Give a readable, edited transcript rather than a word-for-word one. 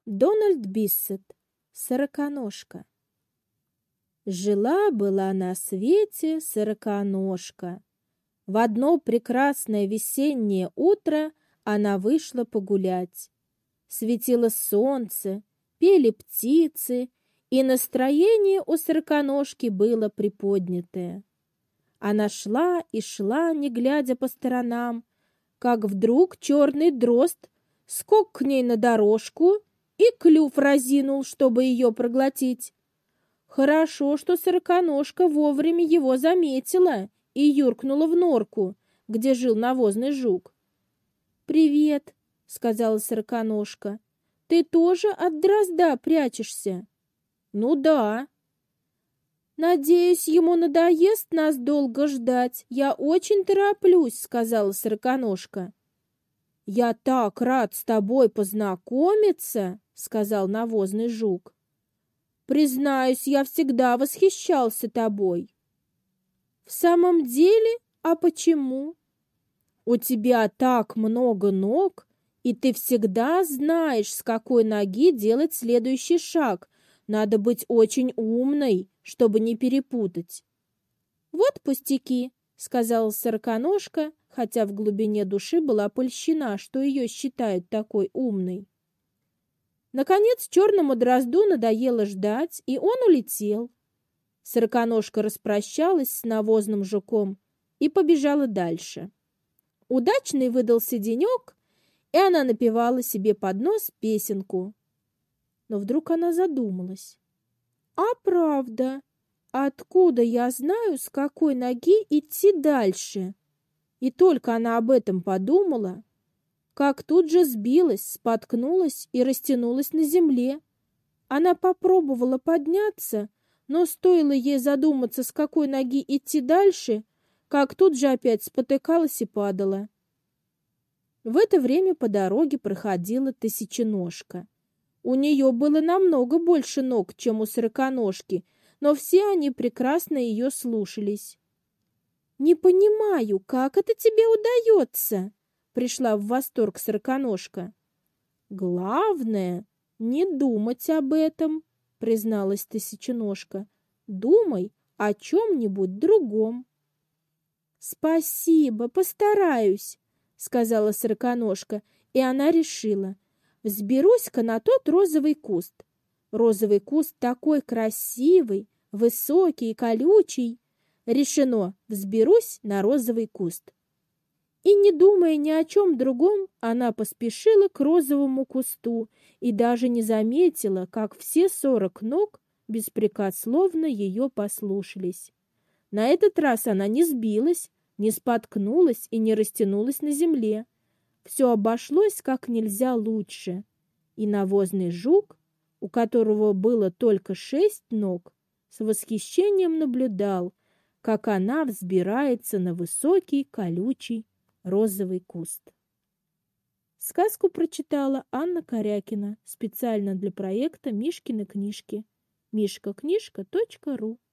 Дональд Биссет. Сороконожка. Жила-была на свете сороконожка. В одно прекрасное весеннее утро она вышла погулять. Светило солнце, пели птицы, и настроение у сороконожки было приподнятое. Она шла и шла, не глядя по сторонам, как вдруг черный дрозд скок к ней на дорожку и клюв разинул, чтобы ее проглотить. Хорошо, что сороконожка вовремя его заметила и юркнула в норку, где жил навозный жук. «Привет», — сказала сороконожка. «Ты тоже от дрозда прячешься?» «Ну да». «Надеюсь, ему надоест нас долго ждать. Я очень тороплюсь», — сказала сороконожка. «Я так рад с тобой познакомиться», — сказал навозный жук. «Признаюсь, я всегда восхищался тобой». «В самом деле? А почему?» «У тебя так много ног, и ты всегда знаешь, с какой ноги делать следующий шаг. Надо быть очень умной, чтобы не перепутать». «Вот пустяки», — сказала сороконожка, хотя в глубине души была польщена, что ее считают такой умной. Наконец черному дрозду надоело ждать, и он улетел. Сороконожка распрощалась с навозным жуком и побежала дальше. Удачный выдался денек, и она напевала себе под нос песенку. Но вдруг она задумалась. «А правда, откуда я знаю, с какой ноги идти дальше?» И только она об этом подумала, как тут же сбилась, споткнулась и растянулась на земле. Она попробовала подняться, но стоило ей задуматься, с какой ноги идти дальше, как тут же опять спотыкалась и падала. В это время по дороге проходила тысяченожка. У нее было намного больше ног, чем у сороконожки, но все они прекрасно ее слушались. «Не понимаю, как это тебе удается?» — пришла в восторг сороконожка. «Главное — не думать об этом», — призналась тысяченожка. «Думай о чем-нибудь другом». «Спасибо, постараюсь», — сказала сороконожка, и она решила: «Взберусь-ка на тот розовый куст. Розовый куст такой красивый, высокий и колючий. Решено, взберусь на розовый куст». И, не думая ни о чем другом, она поспешила к розовому кусту и даже не заметила, как все 40 ног беспрекословно ее послушались. На этот раз она не сбилась, не споткнулась и не растянулась на земле. Все обошлось как нельзя лучше. И навозный жук, у которого было только 6 ног, с восхищением наблюдал, как она взбирается на высокий колючий розовый куст. Сказку прочитала Анна Корякина специально для проекта «Мишкины книжки». mishkaknижка.ру